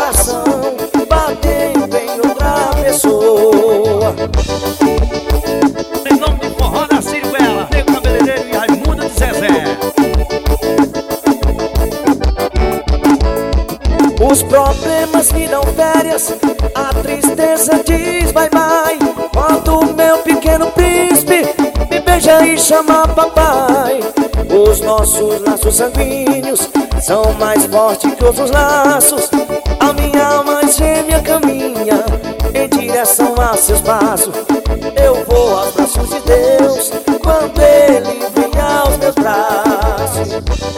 coração batendo em outra pessoa. Em nome de forró da Ciruela, Nego Cabeleireiro e Raimundo de Zezé. Os problemas me dão férias, a tristeza diz bye bye. Quando o meu pequeno príncipe me beija e chama papai. Os nossos laços sanguíneos são mais fortes que outros laços. A minha alma gêmea caminha em direção a seus passos. Eu vou aos braços de Deus quando Ele vem aos meus braços.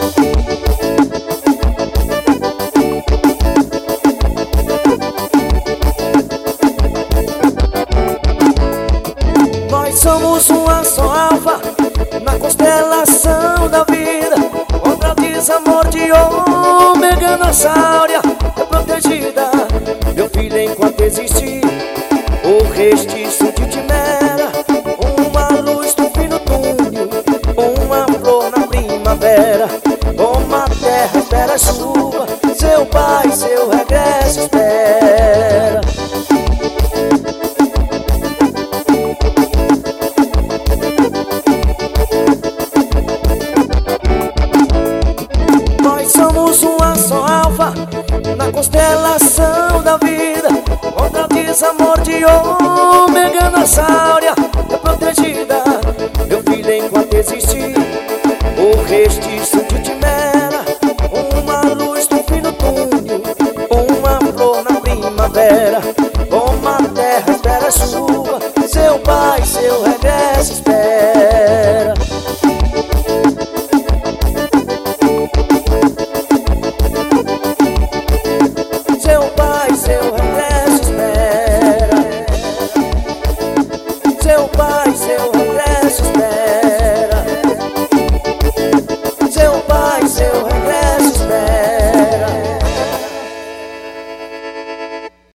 Nós somos uma só alfa na constelação da vida. Contra desamor de ômega, nossa áurea é protegida. Meu filho, enquanto existir o restício de Timera, uma luz no fim do túnel, uma flor na primavera. Como a terra espera a chuva, seu pai, seu regresso espera. Nós somos uma só alfa na constelação da vida. Contra desamor de ômega, nossa áurea é protegida. Meu filho, enquanto existir o restício